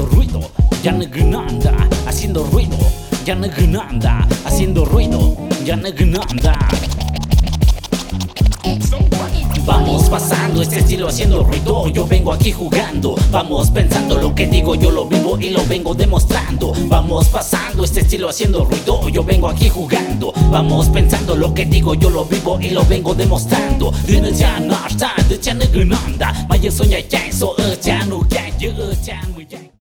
haciendo ruido, ya no anda, haciendo ruido, ya no anda, haciendo ruido, ya no anda. Vamos pasando este estilo haciendo ruido, yo vengo aquí jugando. Vamos pensando lo que digo, yo lo vivo y lo vengo demostrando. Vamos pasando este estilo haciendo ruido, yo vengo aquí jugando. Vamos pensando lo que digo, yo lo vivo y lo vengo demostrando. Dime ya no está, de ya no anda, vaya soña ya eso, ya no ya.